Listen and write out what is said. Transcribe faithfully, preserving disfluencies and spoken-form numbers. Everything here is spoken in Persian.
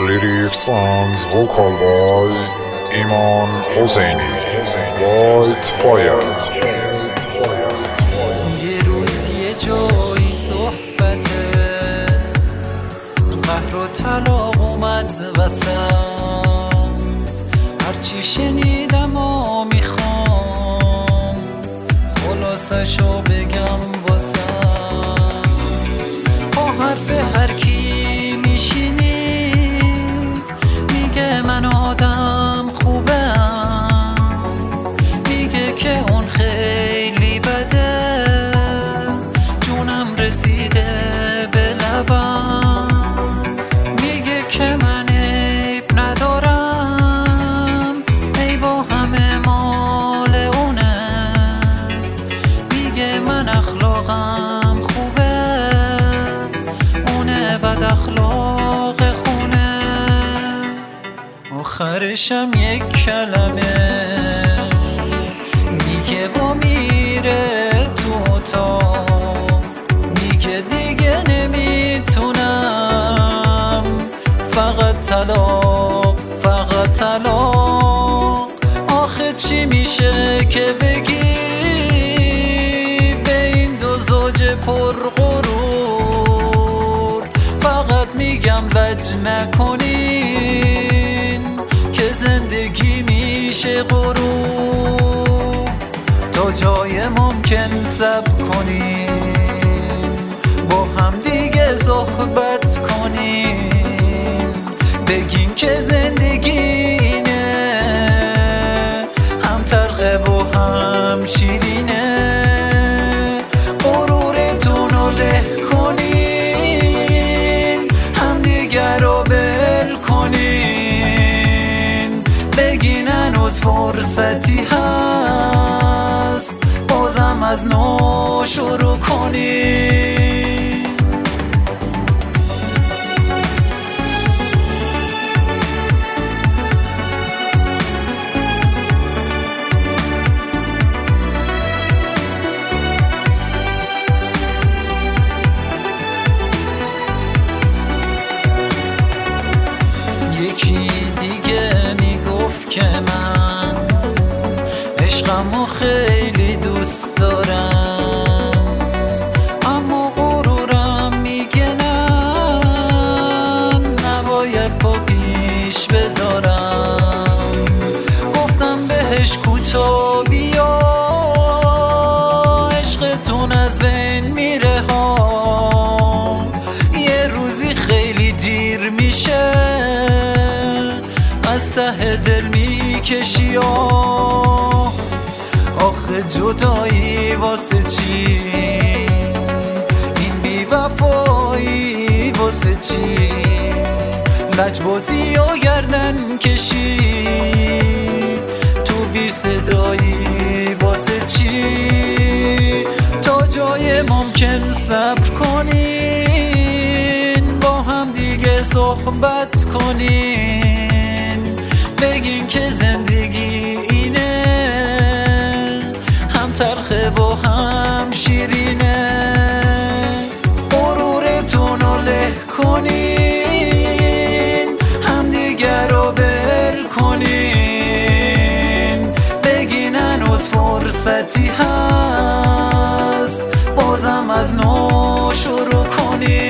Lyrics and vocal by Iman Hosseini. White Fire. یه روز یه جایی صحبته قهر و طلاق اومد وسط، هرچی شنیدم و میخوام خلاصشو بگم واسه با حرف هر کی میشینی میگه من آدم خوبم، میگه که اون خیلی بده، جونم رسیده به لبم، میگه که من عیب ندارم، ای با همه مال اونه، میگه من اخلاقم خوبه، اونه بد اخلاق خونه. آخرشم یک کلمه میگه و میره تو اتاق، میگه دیگه نمیتونم، فقط طلاق فقط طلاق. آخه چی میشه که بگی به این دو زوج پرغرور؟ فقط میگم لج نکنین که زندگی میشه غروب، تا جای ممکن صبر کنیم، با هم دیگه صحبت کنیم، بگیم که زندگی اینه، هم تلخه و هم شیرینه. غرورتونو له کنین، هم دیگر رو بل کنین، بگین هنوز فرصتی هست، بازم از نو شروع کنین. یکی دیگه میگفت که من عشقمو خیلی دوست دارم، اما غرورم میگه نه، نباید پا پیش بذارم. گفتم بهش کوتا بیا، عشقتون از بین میره ها، یه روزی خیلی دیر میشه، از ته دل میکشی. آخه جدایی واسه چی؟ این بی وفایی واسه چی؟ لجبازی و گردن کشی تو بی صدایی واسه چی؟ تا جای ممکن صبر کنین، با هم دیگه صحبت کنین، بگین که زندگی اینه، هم تلخه و هم شیرینه. غرورتونو له کنین، هم دیگر رو بل کنین، بگین هنوز فرصتی هست، بازم از نو شروع کنین.